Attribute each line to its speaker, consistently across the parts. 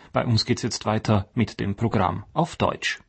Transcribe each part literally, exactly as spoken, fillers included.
Speaker 1: Bei uns geht's jetzt weiter mit dem Programm auf Deutsch.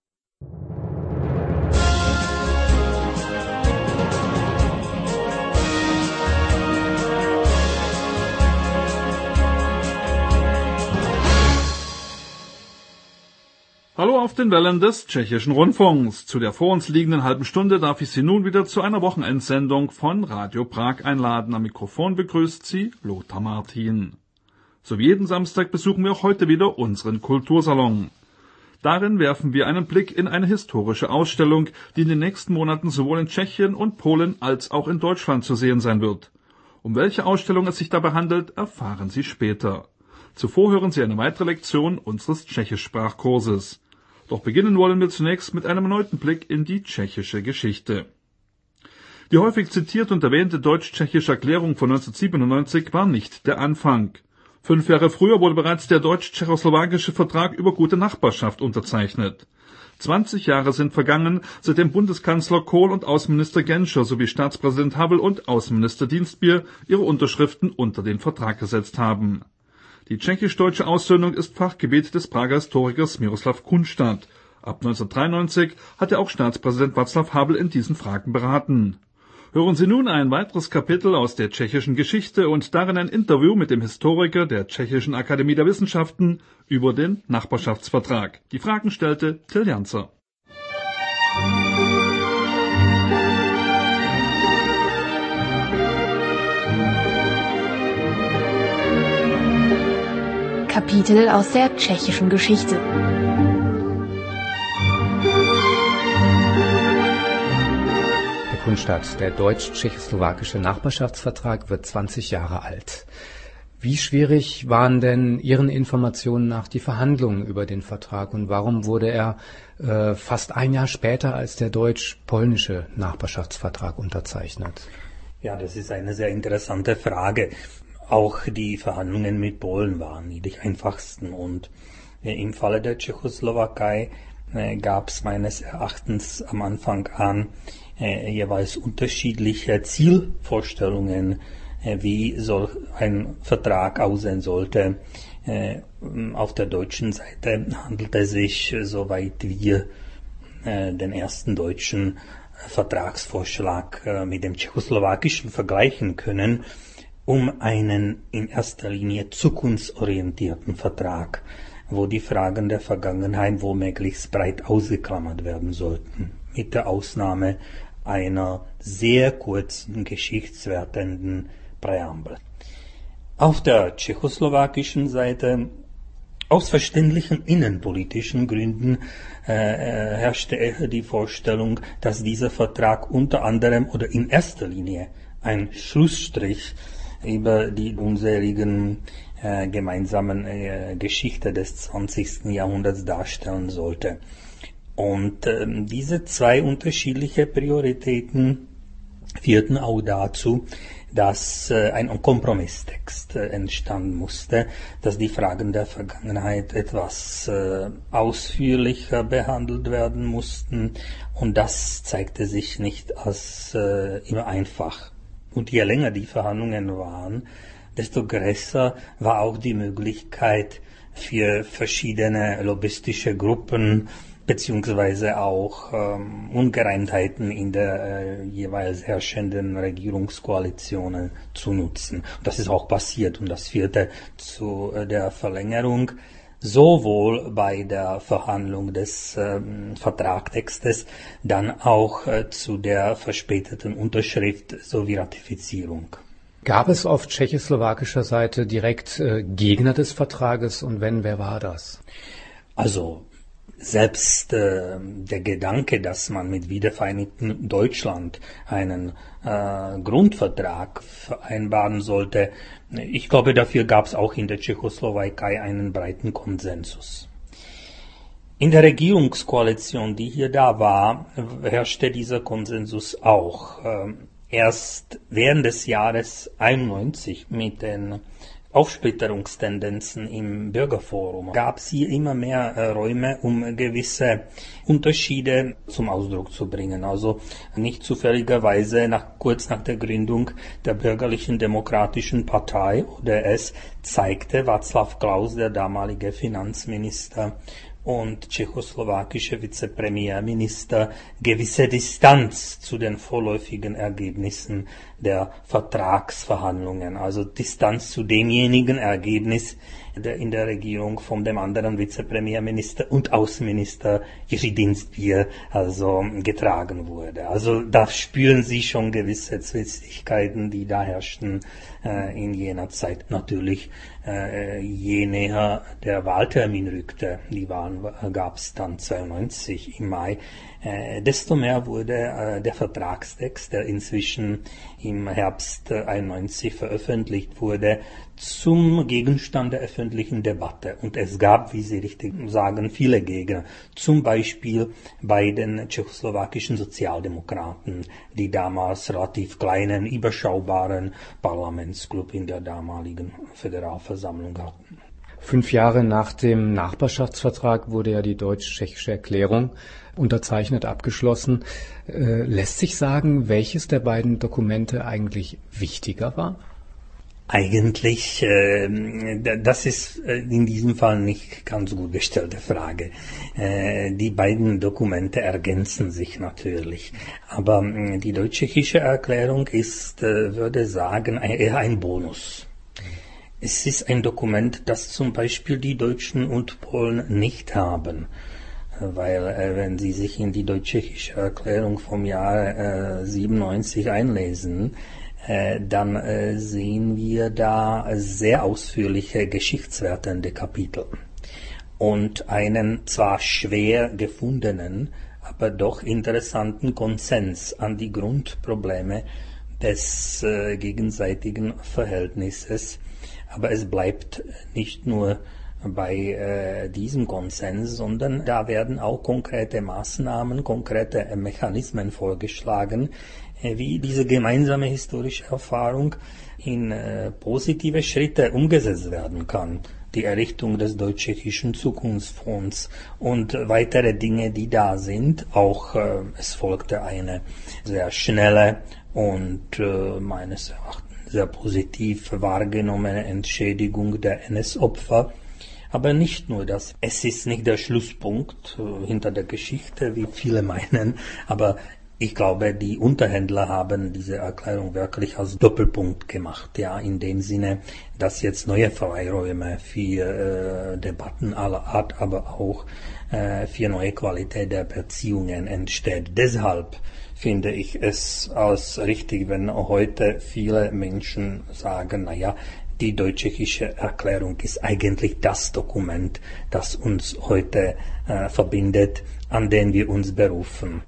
Speaker 2: Hallo auf den Wellen des Tschechischen Rundfunks. Zu der vor uns liegenden halben Stunde darf ich Sie nun wieder zu einer Wochenendsendung von Radio Prag einladen. Am Mikrofon begrüßt Sie Lothar Martin. So wie jeden Samstag besuchen wir auch heute wieder unseren Kultursalon. Darin werfen wir einen Blick in eine historische Ausstellung, die in den nächsten Monaten sowohl in Tschechien und Polen als auch in Deutschland zu sehen sein wird. Um welche Ausstellung es sich dabei handelt, erfahren Sie später. Zuvor hören Sie eine weitere Lektion unseres Tschechischsprachkurses. Doch beginnen wollen wir zunächst mit einem erneuten Blick in die tschechische Geschichte. Die häufig zitierte und erwähnte deutsch-tschechische Erklärung von neunzehnhundertsiebenundneunzig war nicht der Anfang. Fünf Jahre früher wurde bereits der deutsch-tschechoslowakische Vertrag über gute Nachbarschaft unterzeichnet. Zwanzig Jahre sind vergangen, seitdem Bundeskanzler Kohl und Außenminister Genscher sowie Staatspräsident Havel und Außenminister Dienstbier ihre Unterschriften unter den Vertrag gesetzt haben. Die tschechisch-deutsche Aussöhnung ist Fachgebiet des Prager Historikers Miroslav Kunštat. Ab neunzehnhundertdreiundneunzig hat er auch Staatspräsident Václav Havel in diesen Fragen beraten. Hören Sie nun ein weiteres Kapitel aus der tschechischen Geschichte und darin ein Interview mit dem Historiker der Tschechischen Akademie der Wissenschaften über den Nachbarschaftsvertrag. Die Fragen stellte Till Janzer.
Speaker 3: Kapitel aus der tschechischen Geschichte.
Speaker 4: Herr Kunštat, der deutsch-tschechoslowakische Nachbarschaftsvertrag wird zwanzig Jahre alt. Wie schwierig waren denn Ihren Informationen nach die Verhandlungen über den Vertrag und warum wurde er äh, fast ein Jahr später als der deutsch-polnische Nachbarschaftsvertrag unterzeichnet?
Speaker 5: Ja, das ist eine sehr interessante Frage. Auch die Verhandlungen mit Polen waren nicht die einfachsten und äh, im Falle der Tschechoslowakei äh, gab es meines Erachtens am Anfang an äh, jeweils unterschiedliche Zielvorstellungen, äh, wie soll ein Vertrag aussehen sollte. Äh, auf der deutschen Seite handelt es sich, äh, soweit wir äh, den ersten deutschen äh, Vertragsvorschlag äh, mit dem tschechoslowakischen vergleichen können, um einen in erster Linie zukunftsorientierten Vertrag, wo die Fragen der Vergangenheit womöglich breit ausgeklammert werden sollten, mit der Ausnahme einer sehr kurzen geschichtswertenden Präambel. Auf der tschechoslowakischen Seite, aus verständlichen innenpolitischen Gründen, äh, herrschte die Vorstellung, dass dieser Vertrag unter anderem oder in erster Linie ein Schlussstrich über die unseligen äh, gemeinsamen äh, Geschichte des zwanzigsten Jahrhunderts darstellen sollte. Und äh, diese zwei unterschiedliche Prioritäten führten auch dazu, dass äh, ein Kompromisstext äh, entstanden musste, dass die Fragen der Vergangenheit etwas äh, ausführlicher behandelt werden mussten, und das zeigte sich nicht als äh, immer einfach. Und je länger die Verhandlungen waren, desto größer war auch die Möglichkeit für verschiedene lobbystische Gruppen beziehungsweise auch ähm, Ungereimtheiten in der äh, jeweils herrschenden Regierungskoalitionen zu nutzen. Und das ist auch passiert und das führte zu äh, der Verlängerung sowohl bei der Verhandlung des ähm, Vertragstextes, dann auch äh, zu der verspäteten Unterschrift sowie Ratifizierung.
Speaker 4: Gab es auf tschechoslowakischer Seite direkt äh, Gegner des Vertrages, und wenn, wer war das?
Speaker 5: Also selbst äh, der Gedanke, dass man mit wiedervereinigten Deutschland einen äh, Grundvertrag vereinbaren sollte, ich glaube, dafür gab es auch in der Tschechoslowakei einen breiten Konsensus. In der Regierungskoalition, die hier da war, herrschte dieser Konsensus auch. Ähm, erst während des Jahres einundneunzig mit den Aufsplitterungstendenzen im Bürgerforum gab es hier immer mehr äh, Räume, um gewisse Unterschiede zum Ausdruck zu bringen. Also nicht zufälligerweise nach, kurz nach der Gründung der Bürgerlichen Demokratischen Partei, O D S, zeigte Václav Klaus, der damalige Finanzminister und tschechoslowakische Vizepremierminister, gewisse Distanz zu den vorläufigen Ergebnissen der Vertragsverhandlungen, also Distanz zu demjenigen Ergebnis, der in der Regierung von dem anderen Vizepremierminister und Außenminister Jiří Dienstbier also getragen wurde. Also da spüren Sie schon gewisse Zwistigkeiten, die da herrschten äh, in jener Zeit. Natürlich, äh, je näher der Wahltermin rückte, die Wahlen gab es dann zweiundneunzig im Mai, äh, desto mehr wurde äh, der Vertragstext, der inzwischen im Herbst einundneunzig veröffentlicht wurde, zum Gegenstand der öffentlichen Debatte. Und es gab, wie Sie richtig sagen, viele Gegner. Zum Beispiel bei den tschechoslowakischen Sozialdemokraten, die damals relativ kleinen, überschaubaren Parlamentsclub in der damaligen Föderalversammlung hatten.
Speaker 4: Fünf Jahre nach dem Nachbarschaftsvertrag wurde ja die Deutsch-Tschechische Erklärung unterzeichnet, abgeschlossen. Äh, lässt sich sagen, welches der beiden Dokumente eigentlich wichtiger war?
Speaker 5: Eigentlich, äh, das ist in diesem Fall nicht ganz gut gestellte Frage. Äh, die beiden Dokumente ergänzen sich natürlich. Aber äh, die Deutsch-Tschechische Erklärung ist, äh, würde sagen, eher ein Bonus. Es ist ein Dokument, das zum Beispiel die Deutschen und Polen nicht haben. Weil äh, wenn Sie sich in die Deutsch-Tschechische Erklärung vom Jahr äh, siebenundneunzig einlesen, äh, dann äh, sehen wir da sehr ausführliche geschichtswertende Kapitel und einen zwar schwer gefundenen, aber doch interessanten Konsens an die Grundprobleme des äh, gegenseitigen Verhältnisses. Aber es bleibt nicht nur bei äh, diesem Konsens, sondern da werden auch konkrete Maßnahmen, konkrete äh, Mechanismen vorgeschlagen, äh, wie diese gemeinsame historische Erfahrung in äh, positive Schritte umgesetzt werden kann. Die Errichtung des Deutsch-Tschechischen Zukunftsfonds und weitere Dinge, die da sind. Auch äh, es folgte eine sehr schnelle und äh, meines Erachtens sehr positiv wahrgenommene Entschädigung der N S-Opfer. Aber nicht nur das. Es ist nicht der Schlusspunkt äh, hinter der Geschichte, wie viele meinen, aber ich glaube, die Unterhändler haben diese Erklärung wirklich als Doppelpunkt gemacht, ja, in dem Sinne, dass jetzt neue Freiräume für äh, Debatten aller Art, aber auch äh, für neue Qualität der Beziehungen entsteht. Deshalb finde ich es als richtig, wenn heute viele Menschen sagen, naja, die Deutsch-Tschechische Erklärung ist eigentlich das Dokument, das uns heute äh, verbindet, an den wir uns berufen.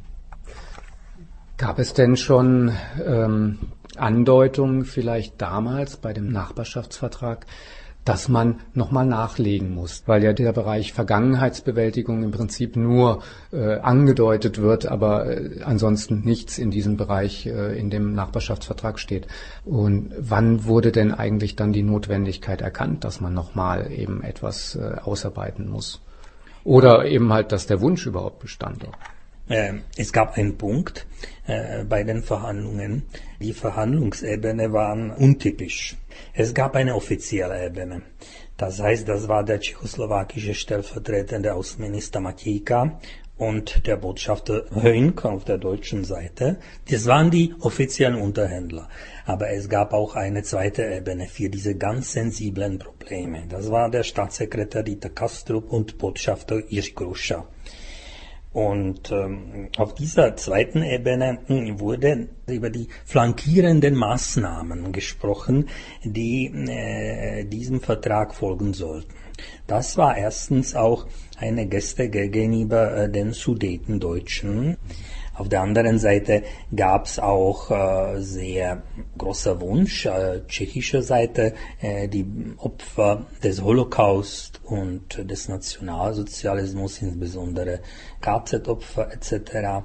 Speaker 4: Gab es denn schon ähm, Andeutungen vielleicht damals bei dem Nachbarschaftsvertrag, dass man nochmal nachlegen muss, weil ja der Bereich Vergangenheitsbewältigung im Prinzip nur äh, angedeutet wird, aber äh, ansonsten nichts in diesem Bereich äh, in dem Nachbarschaftsvertrag steht. Und wann wurde denn eigentlich dann die Notwendigkeit erkannt, dass man nochmal eben etwas äh, ausarbeiten muss? Oder eben halt, dass der Wunsch überhaupt bestand?
Speaker 5: Es gab einen Punkt äh, bei den Verhandlungen. Die Verhandlungsebene war untypisch. Es gab eine offizielle Ebene. Das heißt, das war der tschechoslowakische stellvertretende Außenminister Matějka und der Botschafter Höhnk auf der deutschen Seite. Das waren die offiziellen Unterhändler. Aber es gab auch eine zweite Ebene für diese ganz sensiblen Probleme. Das war der Staatssekretär Dieter Kastrup und Botschafter Jiří Kruša. Und ähm, auf dieser zweiten Ebene wurde über die flankierenden Maßnahmen gesprochen, die äh, diesem Vertrag folgen sollten. Das war erstens auch eine Geste gegenüber äh, den Sudetendeutschen. Auf der anderen Seite gab es auch äh, sehr großer Wunsch, äh, tschechischer Seite, äh, die Opfer des Holocaust und des Nationalsozialismus, insbesondere K Z-Opfer et cetera,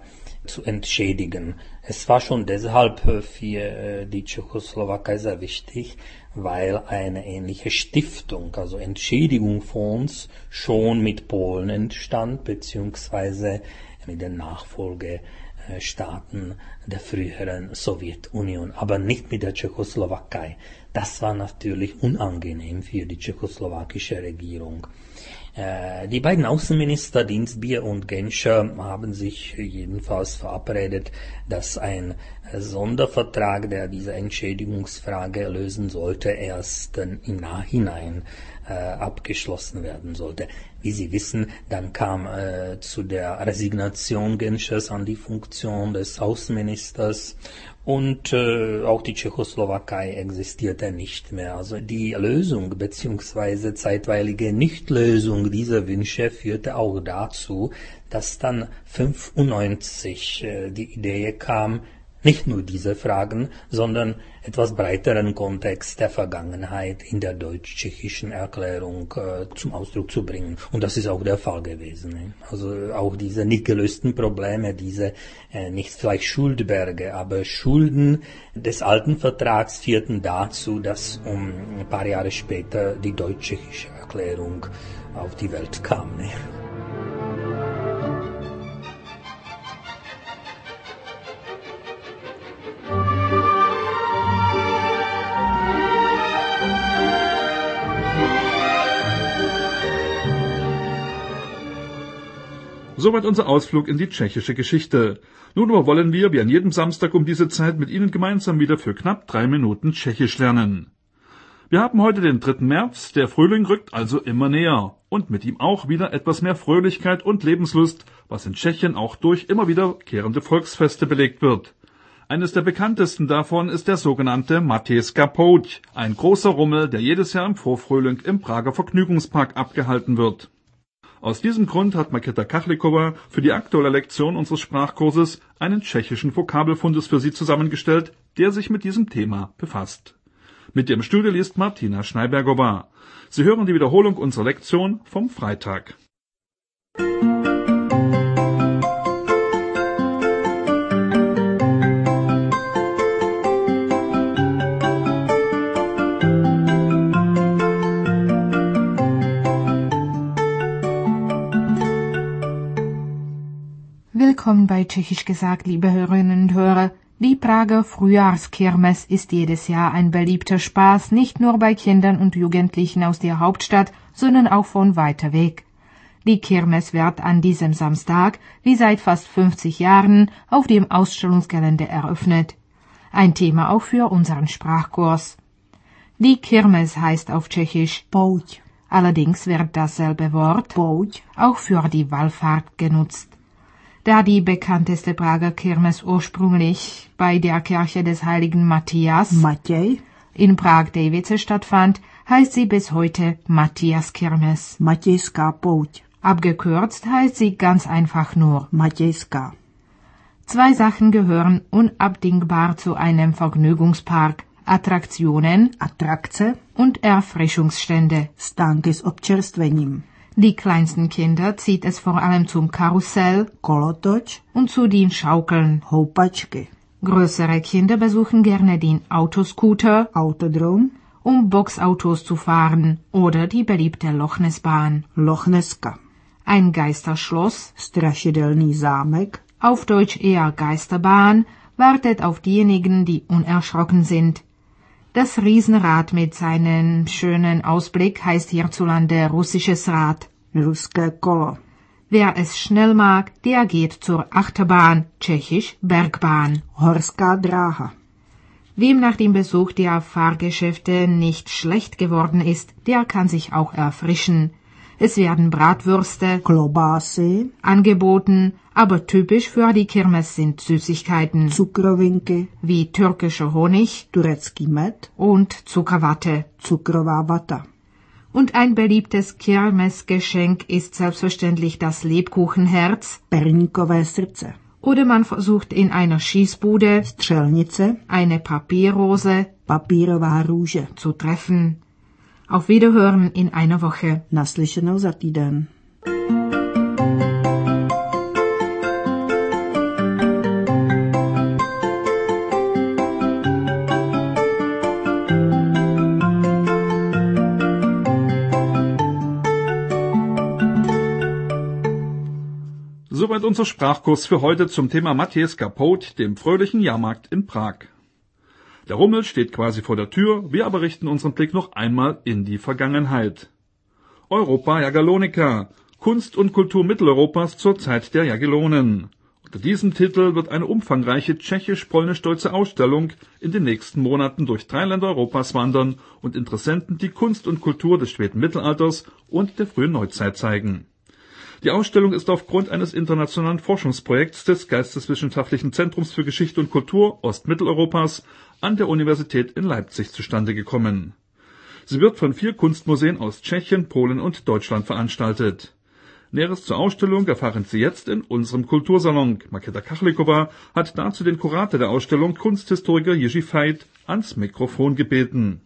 Speaker 5: zu entschädigen. Es war schon deshalb für die Tschechoslowakei sehr wichtig, weil eine ähnliche Stiftung, also Entschädigungsfonds, schon mit Polen entstand, beziehungsweise mit den Nachfolgestaaten der früheren Sowjetunion, aber nicht mit der Tschechoslowakei. Das war natürlich unangenehm für die tschechoslowakische Regierung. Die beiden Außenminister Dienstbier und Genscher haben sich jedenfalls verabredet, dass ein Sondervertrag, der diese Entschädigungsfrage lösen sollte, erst im Nachhinein äh, abgeschlossen werden sollte. Wie Sie wissen, dann kam äh, zu der Resignation Genschers an die Funktion des Außenministers und äh, auch die Tschechoslowakei existierte nicht mehr. Also die Lösung bzw. zeitweilige Nichtlösung dieser Wünsche führte auch dazu, dass dann fünfundneunzig äh, die Idee kam, nicht nur diese Fragen, sondern etwas breiteren Kontext der Vergangenheit in der deutsch-tschechischen Erklärung äh, zum Ausdruck zu bringen. Und das ist auch der Fall gewesen. Ne? Also auch diese nicht gelösten Probleme, diese äh, nicht vielleicht Schuldberge, aber Schulden des alten Vertrags führten dazu, dass um ein paar Jahre später die deutsch-tschechische Erklärung auf die Welt kam. Ne?
Speaker 2: Soweit unser Ausflug in die tschechische Geschichte. Nun aber wollen wir, wie an jedem Samstag um diese Zeit, mit Ihnen gemeinsam wieder für knapp drei Minuten Tschechisch lernen. Wir haben heute den dritten März, der Frühling rückt also immer näher. Und mit ihm auch wieder etwas mehr Fröhlichkeit und Lebenslust, was in Tschechien auch durch immer wiederkehrende Volksfeste belegt wird. Eines der bekanntesten davon ist der sogenannte Matejska Pouť, ein großer Rummel, der jedes Jahr im Vorfrühling im Prager Vergnügungspark abgehalten wird. Aus diesem Grund hat Markéta Kachlikova für die aktuelle Lektion unseres Sprachkurses einen tschechischen Vokabelfundus für Sie zusammengestellt, der sich mit diesem Thema befasst. Mit dem Studio liest Martina Schneibergová. Sie hören die Wiederholung unserer Lektion vom Freitag.
Speaker 6: Willkommen bei Tschechisch gesagt, liebe Hörerinnen und Hörer. Die Prager Frühjahrskirmes ist jedes Jahr ein beliebter Spaß, nicht nur bei Kindern und Jugendlichen aus der Hauptstadt, sondern auch von weiter weg. Die Kirmes wird an diesem Samstag, wie seit fast fünfzig Jahren, auf dem Ausstellungsgelände eröffnet. Ein Thema auch für unseren Sprachkurs. Die Kirmes heißt auf Tschechisch Pouť. Allerdings wird dasselbe Wort Pouť auch für die Wallfahrt genutzt. Da die bekannteste Prager Kirmes ursprünglich bei der Kirche des heiligen Matthias
Speaker 7: Matěj
Speaker 6: in Prag-Davice stattfand, heißt sie bis heute Matthias-Kirmes.
Speaker 7: Matějská pouť.
Speaker 6: Abgekürzt heißt sie ganz einfach nur
Speaker 7: Matějská.
Speaker 6: Zwei Sachen gehören unabdingbar zu einem Vergnügungspark: Attraktionen,
Speaker 7: Atrakce
Speaker 6: und Erfrischungsstände.
Speaker 7: Stánky s občerstvením.
Speaker 6: Die kleinsten Kinder zieht es vor allem zum Karussell,
Speaker 7: Kolotoč
Speaker 6: und zu den Schaukeln.
Speaker 7: Houpačky.
Speaker 6: Größere Kinder besuchen gerne den Autoscooter,
Speaker 7: Autodrom,
Speaker 6: um Boxautos zu fahren, oder die beliebte Lochnesbahn.
Speaker 7: Lochneska.
Speaker 6: Ein Geisterschloss,
Speaker 7: Strašidelný zámek,
Speaker 6: auf Deutsch eher Geisterbahn, wartet auf diejenigen, die unerschrocken sind. Das Riesenrad mit seinem schönen Ausblick heißt hierzulande russisches Rad.
Speaker 7: Ruské kolo.
Speaker 6: Wer es schnell mag, der geht zur Achterbahn, tschechisch Bergbahn.
Speaker 7: Horská dráha.
Speaker 6: Wem nach dem Besuch der Fahrgeschäfte nicht schlecht geworden ist, der kann sich auch erfrischen. Es werden Bratwürste,
Speaker 7: Klobásy,
Speaker 6: angeboten, aber typisch für die Kirmes sind Süßigkeiten,
Speaker 7: cukrovinky,
Speaker 6: wie türkischer Honig,
Speaker 7: turecký med
Speaker 6: und Zuckerwatte.
Speaker 7: Cukrová vata.
Speaker 6: Und ein beliebtes Kirmesgeschenk ist selbstverständlich das Lebkuchenherz,
Speaker 7: Perníkové srdce.
Speaker 6: oder man versucht in einer Schießbude
Speaker 7: Střelnice,
Speaker 6: eine Papierrose
Speaker 7: papírová růže.
Speaker 6: zu treffen. Auf Wiederhören in einer Woche.
Speaker 7: Naslyšenou za týden.
Speaker 2: Soweit unser Sprachkurs für heute zum Thema Matthäus Kapot, dem fröhlichen Jahrmarkt in Prag. Der Rummel steht quasi vor der Tür, wir aber richten unseren Blick noch einmal in die Vergangenheit. Europa Jagellonica, Kunst und Kultur Mitteleuropas zur Zeit der Jagellonen. Unter diesem Titel wird eine umfangreiche tschechisch-polnisch-deutsche Ausstellung in den nächsten Monaten durch drei Länder Europas wandern und Interessenten die Kunst und Kultur des späten Mittelalters und der frühen Neuzeit zeigen. Die Ausstellung ist aufgrund eines internationalen Forschungsprojekts des Geisteswissenschaftlichen Zentrums für Geschichte und Kultur Ostmitteleuropas an der Universität in Leipzig zustande gekommen. Sie wird von vier Kunstmuseen aus Tschechien, Polen und Deutschland veranstaltet. Näheres zur Ausstellung erfahren Sie jetzt in unserem Kultursalon. Markéta Kachlikova hat dazu den Kurator der Ausstellung, Kunsthistoriker Jiří Veit, ans Mikrofon gebeten.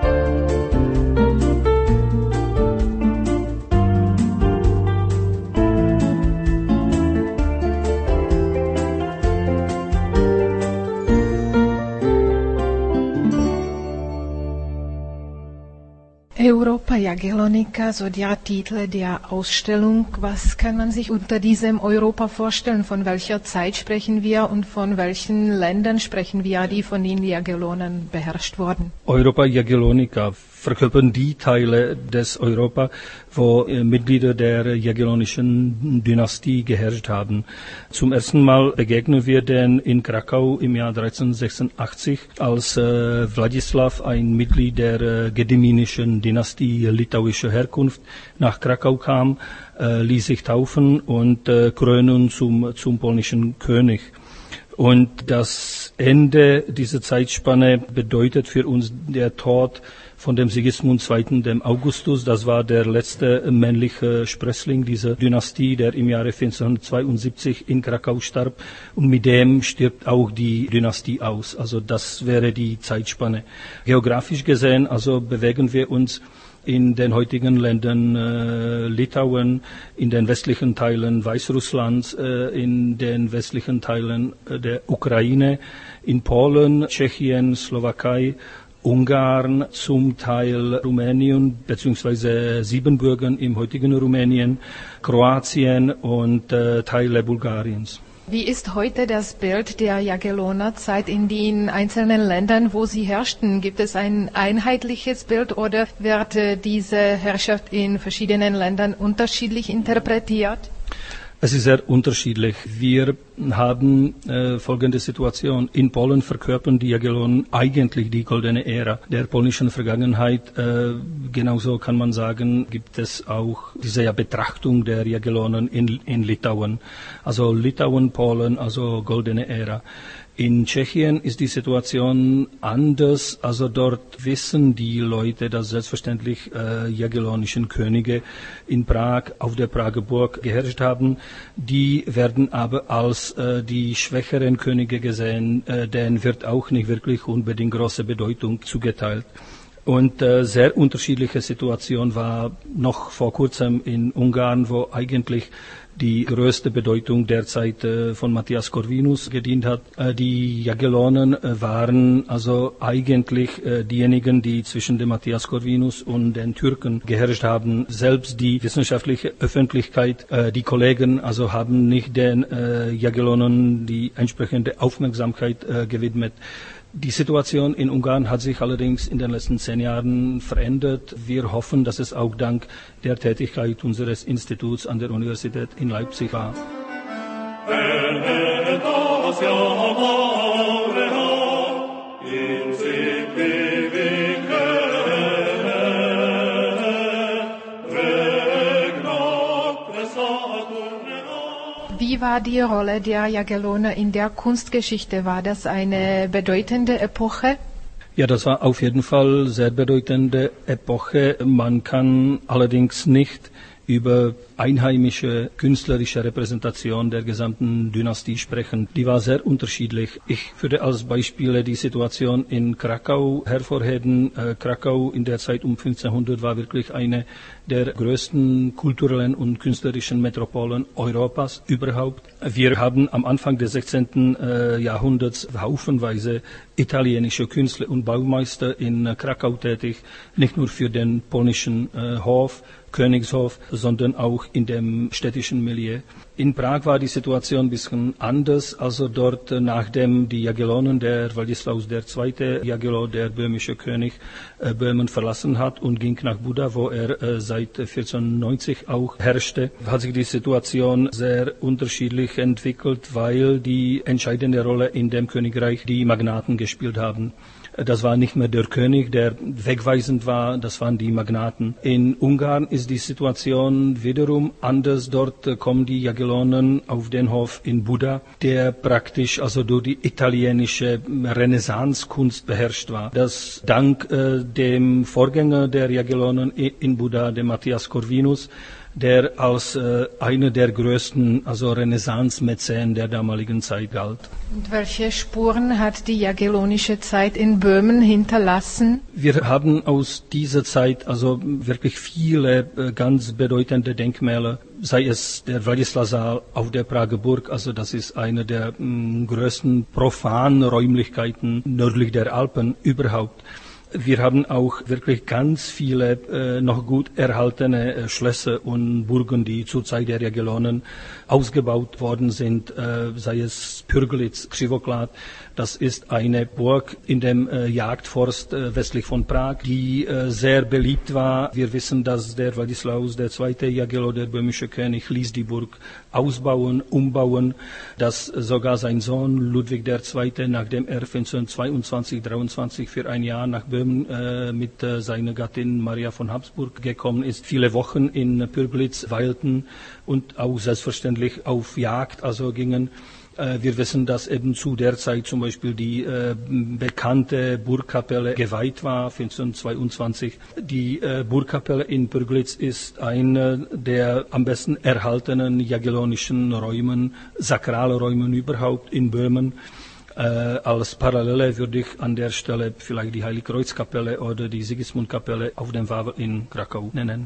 Speaker 6: Europa Jagellonica, so der Titel der Ausstellung. Was kann man sich unter diesem Europa vorstellen? Von welcher Zeit sprechen wir und von welchen Ländern sprechen wir, die von den Jagellonen beherrscht wurden?
Speaker 8: Europa Jagellonica verkörpern die Teile des Europa, wo äh, Mitglieder der jagellonischen Dynastie geherrscht haben. Zum ersten Mal begegnen wir denn in Krakau im Jahr dreizehnhundertsechsundachtzig, als äh, Wladislaw, ein Mitglied der äh, gedyminischen Dynastie litauischer Herkunft, nach Krakau kam, äh, ließ sich taufen und äh, krönen zum, zum polnischen König. Und das Ende dieser Zeitspanne bedeutet für uns der Tod von dem Sigismund der Zweite., dem Augustus. Das war der letzte männliche Sprössling dieser Dynastie, der im Jahre vierzehnhundertzweiundsiebzig in Krakau starb. Und mit dem stirbt auch die Dynastie aus. Also das wäre die Zeitspanne. Geografisch gesehen, also bewegen wir uns in den heutigen Ländern äh, Litauen, in den westlichen Teilen Weißrusslands, äh, in den westlichen Teilen äh, der Ukraine, in Polen, Tschechien, Slowakei, Ungarn, zum Teil Rumänien bzw. Siebenbürgen im heutigen Rumänien, Kroatien und äh, Teile Bulgariens.
Speaker 6: Wie ist heute das Bild der Jagellonerzeit in den einzelnen Ländern, wo sie herrschten? Gibt es ein einheitliches Bild oder wird äh, diese Herrschaft in verschiedenen Ländern unterschiedlich interpretiert?
Speaker 8: Es ist sehr unterschiedlich. Wir haben äh, folgende Situation. In Polen verkörpern die Jagellonen eigentlich die goldene Ära der polnischen Vergangenheit. Äh, genauso kann man sagen, gibt es auch diese ja, Betrachtung der Jagellonen in, in Litauen. Also Litauen, Polen, also goldene Ära. In Tschechien ist die Situation anders, also dort wissen die Leute, dass selbstverständlich äh, jagellonischen Könige in Prag auf der Prager Burg geherrscht haben. Die werden aber als äh, die schwächeren Könige gesehen, äh, denen wird auch nicht wirklich unbedingt große Bedeutung zugeteilt. Und äh, sehr unterschiedliche Situation war noch vor kurzem in Ungarn, wo eigentlich die größte Bedeutung derzeit äh, von Matthias Corvinus gedient hat. Äh, die Jagellonen äh, waren also eigentlich äh, diejenigen, die zwischen dem Matthias Corvinus und den Türken geherrscht haben. Selbst die wissenschaftliche Öffentlichkeit, äh, die Kollegen, also haben nicht den äh, Jagellonen die entsprechende Aufmerksamkeit äh, gewidmet. Die Situation in Ungarn hat sich allerdings in den letzten zehn Jahren verändert. Wir hoffen, dass es auch dank der Tätigkeit unseres Instituts an der Universität in Leipzig war.
Speaker 6: Wie war die Rolle der Jagelloner in der Kunstgeschichte? War das eine bedeutende Epoche?
Speaker 8: Ja, das war auf jeden Fall sehr bedeutende Epoche. Man kann allerdings nicht über einheimische künstlerische Repräsentation der gesamten Dynastie sprechen. Die war sehr unterschiedlich. Ich würde als Beispiele die Situation in Krakau hervorheben. Äh, Krakau in der Zeit um fünfzehnhundert war wirklich eine der größten kulturellen und künstlerischen Metropolen Europas überhaupt. Wir haben am Anfang des sechzehnten Äh, Jahrhunderts haufenweise italienische Künstler und Baumeister in äh, Krakau tätig, nicht nur für den polnischen äh, Hof, Königshof, sondern auch in dem städtischen Milieu. In Prag war die Situation ein bisschen anders, also dort, nachdem die Jagellonen, der Władysław der Zweite Jagellon, der böhmische König, äh, Böhmen verlassen hat und ging nach Buda, wo er äh, seit vierzehnhundertneunzig auch herrschte, hat sich die Situation sehr unterschiedlich entwickelt, weil die entscheidende Rolle in dem Königreich die Magnaten gespielt haben. Das war nicht mehr der König, der wegweisend war, das waren die Magnaten. In Ungarn ist die Situation wiederum anders. Dort kommen die Jagellonen auf den Hof in Buda, der praktisch also durch die italienische Renaissancekunst beherrscht war. Das dank äh, dem Vorgänger der Jagellonen in Buda, dem Matthias Corvinus, der als äh, einer der größten, also Renaissance-Mäzen der damaligen Zeit galt.
Speaker 6: Und welche Spuren hat die jagellonische Zeit in Böhmen hinterlassen?
Speaker 8: Wir haben aus dieser Zeit also wirklich viele äh, ganz bedeutende Denkmäler, sei es der Władysław-Saal auf der Prager Burg, also das ist eine der mh, größten profanen Räumlichkeiten nördlich der Alpen überhaupt. Wir haben auch wirklich ganz viele äh, noch gut erhaltene äh, Schlösser und Burgen, die zur Zeit der Jagellonen ausgebaut worden sind, äh, sei es Pürglitz, Křivoklát. Das ist eine Burg in dem äh, Jagdforst äh, westlich von Prag, die äh, sehr beliebt war. Wir wissen, dass der Władysław der Zweite Jagellon, der böhmische König, ließ die Burg ausbauen, umbauen, dass sogar sein Sohn Ludwig der Zweite, nachdem er fünfzehnhundertzweiundzwanzig dreiundzwanzig für ein Jahr nach Böhmen äh, mit äh, seiner Gattin Maria von Habsburg gekommen ist, viele Wochen in Pürglitz weilten und auch selbstverständlich auf Jagd also gingen. Wir wissen, dass eben zu der Zeit zum Beispiel die äh, bekannte Burgkapelle geweiht war, fünfzehnhundertzweiundzwanzig. Die äh, Burgkapelle in Pürglitz ist eine der am besten erhaltenen jagellonischen Räumen, sakrale Räumen überhaupt in Böhmen. Äh, als Parallele würde ich an der Stelle vielleicht die Heiligkreuzkapelle oder die Sigismundkapelle auf dem Wawel in Krakau nennen.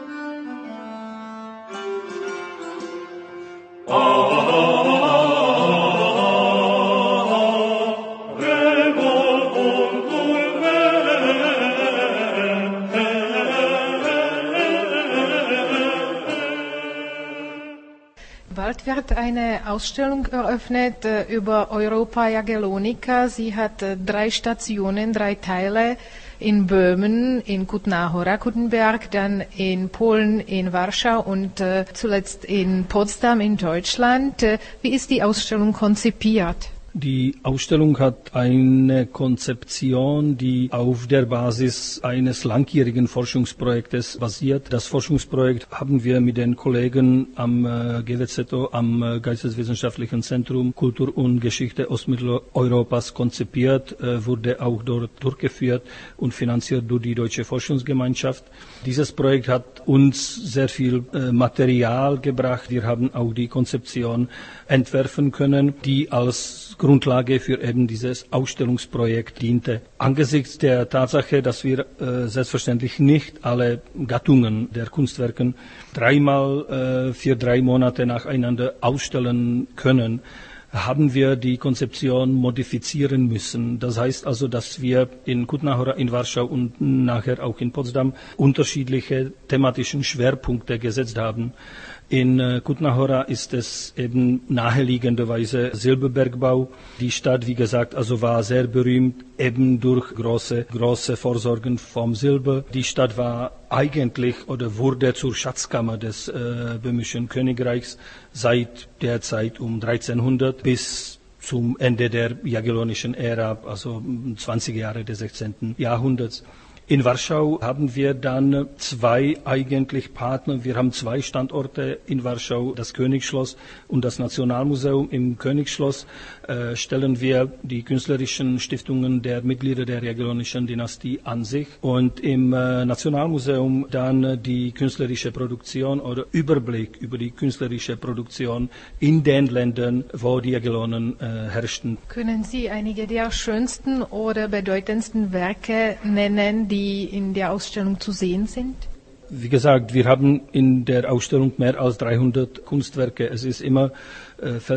Speaker 6: Bald wird eine Ausstellung eröffnet äh, über Europa Jagellonica. Sie hat äh, drei Stationen, drei Teile in Böhmen, in Kutná-Hora, Kuttenberg, dann in Polen, in Warschau und äh, zuletzt in Potsdam in Deutschland. Äh, wie ist die Ausstellung konzipiert?
Speaker 8: Die Ausstellung hat eine Konzeption, die auf der Basis eines langjährigen Forschungsprojektes basiert. Das Forschungsprojekt haben wir mit den Kollegen am äh, G W Z O, am äh, Geisteswissenschaftlichen Zentrum Kultur und Geschichte Ostmitteleuropas konzipiert, äh, wurde auch dort durchgeführt und finanziert durch die Deutsche Forschungsgemeinschaft. Dieses Projekt hat uns sehr viel äh, Material gebracht. Wir haben auch die Konzeption entwerfen können, die als Grundlage für eben dieses Ausstellungsprojekt diente. Angesichts der Tatsache, dass wir äh, selbstverständlich nicht alle Gattungen der Kunstwerken dreimal äh, für drei Monate nacheinander ausstellen können, haben wir die Konzeption modifizieren müssen. Das heißt also, dass wir in Kutná-Hora, in Warschau und nachher auch in Potsdam unterschiedliche thematischen Schwerpunkte gesetzt haben. In Kutná-Hora ist es eben naheliegenderweise Silberbergbau. Die Stadt, wie gesagt, also war sehr berühmt, eben durch große, große Vorsorgen vom Silber. Die Stadt war eigentlich oder wurde zur Schatzkammer des äh, böhmischen Königreichs seit der Zeit um dreizehnhundert bis zum Ende der jagellonischen Ära, also zwanzig Jahre des sechzehnten Jahrhunderts. In Warschau haben wir dann zwei eigentlich Partner. Wir haben zwei Standorte in Warschau, das Königsschloss und das Nationalmuseum. Im Königsschloss äh, stellen wir die künstlerischen Stiftungen der Mitglieder der jagellonischen Dynastie an sich und im äh, Nationalmuseum dann die künstlerische Produktion oder Überblick über die künstlerische Produktion in den Ländern, wo die Jagellonen äh, herrschten.
Speaker 6: Können Sie einige der schönsten oder bedeutendsten Werke nennen, die die in der Ausstellung zu sehen sind?
Speaker 8: Wie gesagt, wir haben in der Ausstellung mehr als dreihundert Kunstwerke. Es ist immer, äh, fällt mir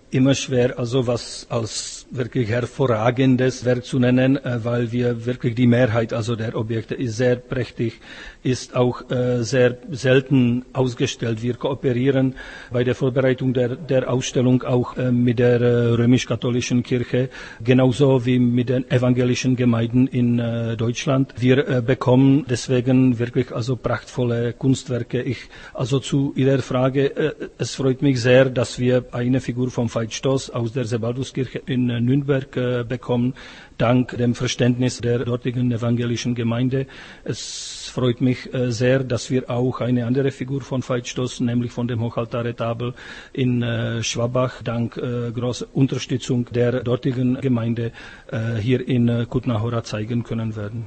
Speaker 8: immer schwer, also was als wirklich hervorragendes Werk zu nennen, äh, weil wir wirklich die Mehrheit, also der Objekte ist sehr prächtig, ist auch äh, sehr selten ausgestellt. Wir kooperieren bei der Vorbereitung der, der Ausstellung auch äh, mit der äh, römisch-katholischen Kirche, genauso wie mit den evangelischen Gemeinden in äh, Deutschland. Wir äh, bekommen deswegen wirklich also prachtvolle Kunstwerke. Ich, also zu Ihrer Frage, äh, es freut mich sehr, dass wir eine Figur vom Veit Stoss aus der Sebalduskirche in äh, Nürnberg äh, bekommen, dank dem Verständnis der dortigen evangelischen Gemeinde. Es freut mich äh, sehr, dass wir auch eine andere Figur von Veit Stoss, nämlich von dem Hochaltarretabel in äh, Schwabach, dank äh, großer Unterstützung der dortigen Gemeinde äh, hier in äh, Kutná Hora zeigen können werden.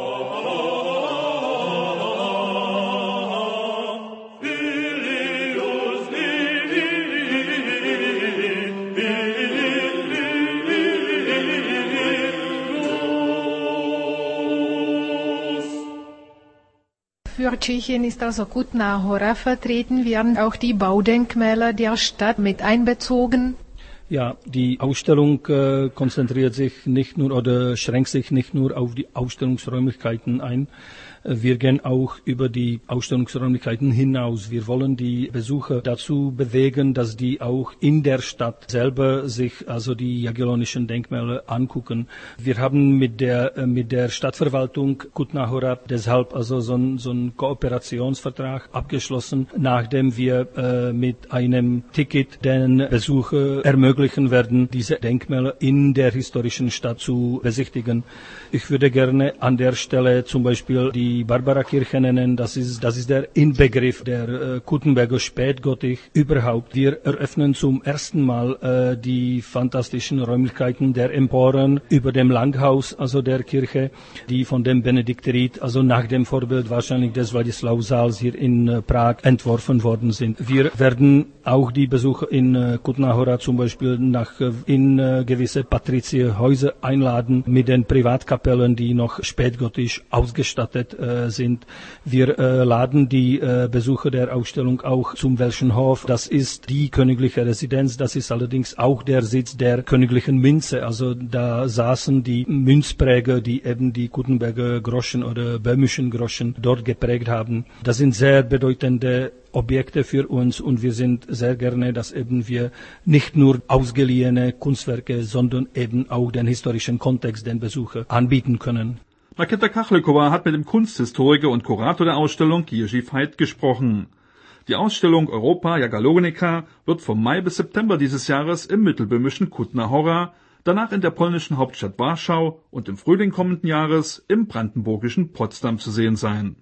Speaker 6: Für Tschechien ist also Kutná Hora vertreten. Werden auch die Baudenkmäler der Stadt mit einbezogen?
Speaker 8: Ja, die Ausstellung äh, konzentriert sich nicht nur oder schränkt sich nicht nur auf die Ausstellungsräumlichkeiten ein. Wir gehen auch über die Ausstellungsräumlichkeiten hinaus. Wir wollen die Besucher dazu bewegen, dass die auch in der Stadt selber sich also die jagellonischen Denkmäler angucken. Wir haben mit der mit der Stadtverwaltung Kutná Hora deshalb also so einen so einen Kooperationsvertrag abgeschlossen, nachdem wir äh, mit einem Ticket den Besucher ermöglichen werden, diese Denkmäler in der historischen Stadt zu besichtigen. Ich würde gerne an der Stelle zum Beispiel die die Barbara-Kirche nennen. Das ist, das ist der Inbegriff der äh, Kuttenberger Spätgotik überhaupt. Wir eröffnen zum ersten Mal äh, die fantastischen Räumlichkeiten der Emporen über dem Langhaus, also der Kirche, die von dem Benedikterit, also nach dem Vorbild wahrscheinlich des Władysław-Saals hier in äh, Prag entworfen worden sind. Wir werden auch die Besucher in äh, Kutná Hora zum Beispiel nach, äh, in äh, gewisse Patrizierhäuser einladen mit den Privatkapellen, die noch spätgotisch ausgestattet äh, sind. Wir äh, laden die äh, Besucher der Ausstellung auch zum Welschenhof. Das ist die königliche Residenz. Das ist allerdings auch der Sitz der königlichen Münze. Also da saßen die Münzpräger, die eben die Kuttenberger Groschen oder böhmischen Groschen dort geprägt haben. Das sind sehr bedeutende Objekte für uns und wir sind sehr gerne, dass eben wir nicht nur ausgeliehene Kunstwerke, sondern eben auch den historischen Kontext den Besucher anbieten können.
Speaker 2: Markéta Kachlíková hat mit dem Kunsthistoriker und Kurator der Ausstellung Jiří Veit gesprochen. Die Ausstellung Europa Jagellonica wird vom Mai bis September dieses Jahres im mittelböhmischen Kutná Hora, danach in der polnischen Hauptstadt Warschau und im Frühling kommenden Jahres im brandenburgischen Potsdam zu sehen sein.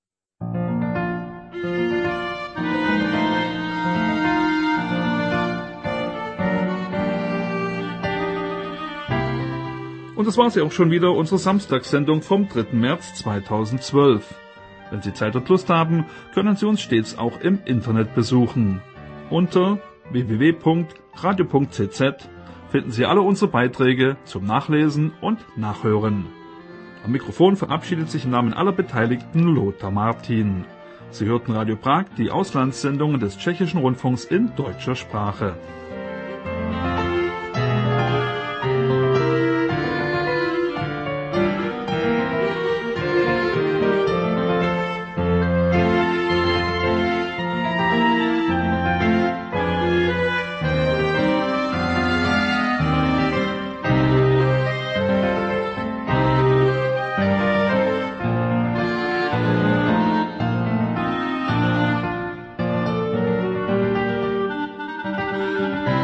Speaker 2: Und das war sie auch schon wieder, unsere Samstagssendung vom dritten März zweitausendzwölf. Wenn Sie Zeit und Lust haben, können Sie uns stets auch im Internet besuchen. Unter w w w punkt radio punkt c z finden Sie alle unsere Beiträge zum Nachlesen und Nachhören. Am Mikrofon verabschiedet sich im Namen aller Beteiligten Lothar Martin. Sie hörten Radio Prag, die Auslandssendungen des Tschechischen Rundfunks in deutscher Sprache. Thank you.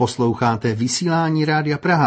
Speaker 9: Posloucháte vysílání Rádia Praha.